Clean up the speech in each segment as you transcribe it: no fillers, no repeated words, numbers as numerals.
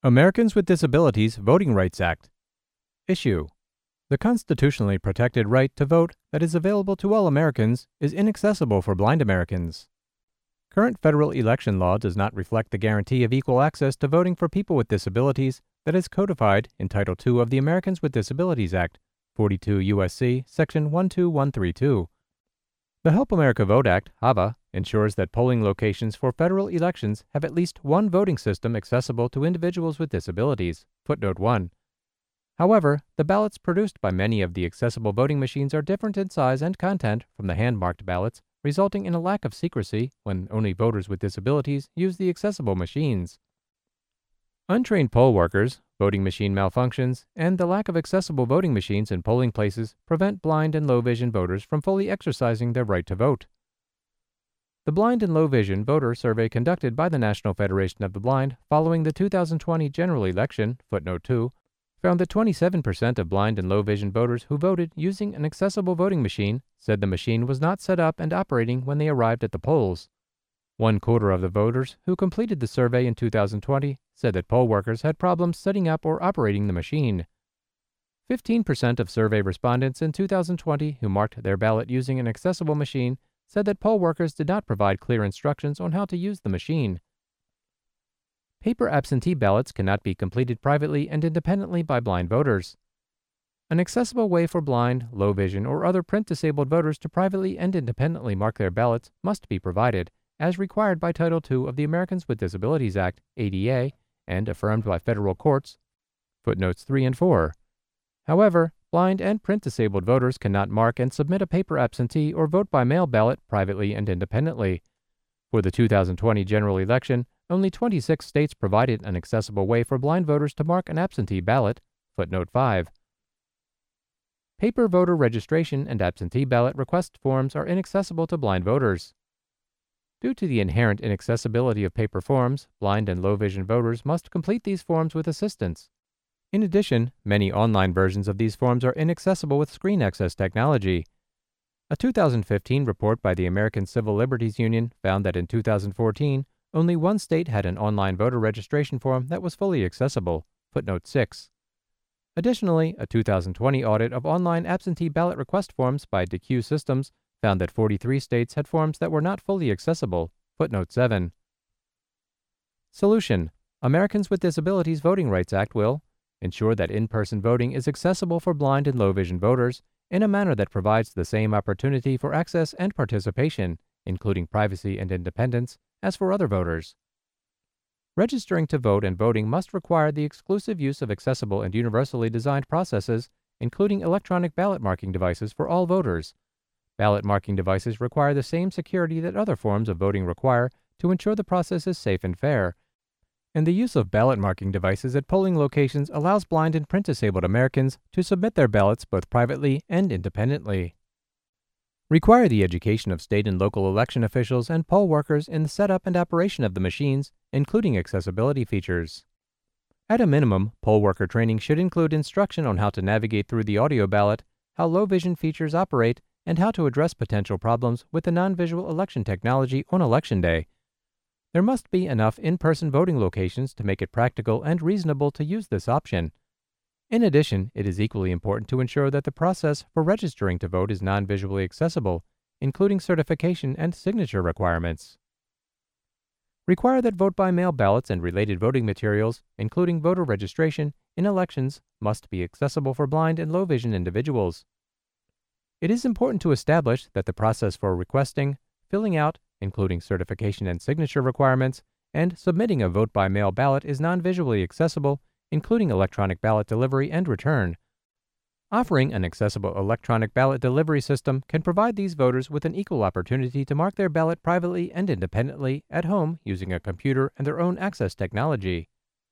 Americans with Disabilities Voting Rights Act. Issue: the constitutionally protected right to vote that is available to all Americans is inaccessible for blind Americans. Current federal election law does not reflect the guarantee of equal access to voting for people with disabilities that is codified in Title II of the Americans with Disabilities Act, 42 U.S.C. Section 12132. The Help America Vote Act, HAVA, ensures that polling locations for federal elections have at least one voting system accessible to individuals with disabilities. Footnote 1. However, the ballots produced by many of the accessible voting machines are different in size and content from the hand-marked ballots, resulting in a lack of secrecy when only voters with disabilities use the accessible machines. Untrained poll workers, voting machine malfunctions, and the lack of accessible voting machines in polling places prevent blind and low-vision voters from fully exercising their right to vote. The Blind and Low-Vision Voter Survey conducted by the National Federation of the Blind following the 2020 general election, footnote 2, found that 27% of blind and low-vision voters who voted using an accessible voting machine said the machine was not set up and operating when they arrived at the polls. 1/4 of the voters who completed the survey in 2020 said that poll workers had problems setting up or operating the machine. 15% of survey respondents in 2020 who marked their ballot using an accessible machine said that poll workers did not provide clear instructions on how to use the machine. Paper absentee ballots cannot be completed privately and independently by blind voters. An accessible way for blind, low vision, or other print-disabled voters to privately and independently mark their ballots must be provided, as required by Title II of the Americans with Disabilities Act, ADA, and affirmed by federal courts, footnotes 3 and 4. However, blind and print-disabled voters cannot mark and submit a paper absentee or vote-by-mail ballot privately and independently. For the 2020 general election, only 26 states provided an accessible way for blind voters to mark an absentee ballot, footnote 5. Paper voter registration and absentee ballot request forms are inaccessible to blind voters. Due to the inherent inaccessibility of paper forms, blind and low-vision voters must complete these forms with assistance. In addition, many online versions of these forms are inaccessible with screen access technology. A 2015 report by the American Civil Liberties Union found that in 2014, only one state had an online voter registration form that was fully accessible, footnote 6. Additionally, a 2020 audit of online absentee ballot request forms by DeQ Systems found that 43 states had forms that were not fully accessible, footnote 7. Solution: Americans with Disabilities Voting Rights Act will ensure that in-person voting is accessible for blind and low-vision voters in a manner that provides the same opportunity for access and participation, including privacy and independence, as for other voters. Registering to vote and voting must require the exclusive use of accessible and universally designed processes, including electronic ballot marking devices for all voters. Ballot marking devices require the same security that other forms of voting require to ensure the process is safe and fair, and the use of ballot marking devices at polling locations allows blind and print-disabled Americans to submit their ballots both privately and independently. Require the education of state and local election officials and poll workers in the setup and operation of the machines, including accessibility features. At a minimum, poll worker training should include instruction on how to navigate through the audio ballot, how low-vision features operate, and how to address potential problems with the non-visual election technology on Election Day. There must be enough in-person voting locations to make it practical and reasonable to use this option. In addition, it is equally important to ensure that the process for registering to vote is non-visually accessible, including certification and signature requirements. Require that vote-by-mail ballots and related voting materials, including voter registration, in elections must be accessible for blind and low-vision individuals. It is important to establish that the process for requesting, filling out, including certification and signature requirements, and submitting a vote-by-mail ballot is non-visually accessible, including electronic ballot delivery and return. Offering an accessible electronic ballot delivery system can provide these voters with an equal opportunity to mark their ballot privately and independently at home using a computer and their own access technology.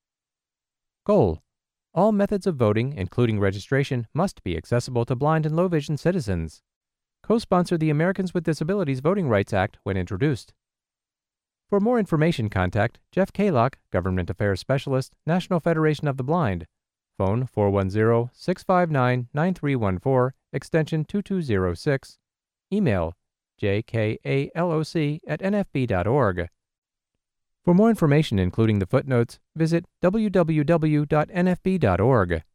Goal: all methods of voting, including registration, must be accessible to blind and low-vision citizens. Co-sponsor the Americans with Disabilities Voting Rights Act when introduced. For more information, contact Jeff Kaylock, Government Affairs Specialist, National Federation of the Blind. Phone 410-659-9314, extension 2206. Email jkaloc@nfb.org. For more information, including the footnotes, visit www.nfb.org.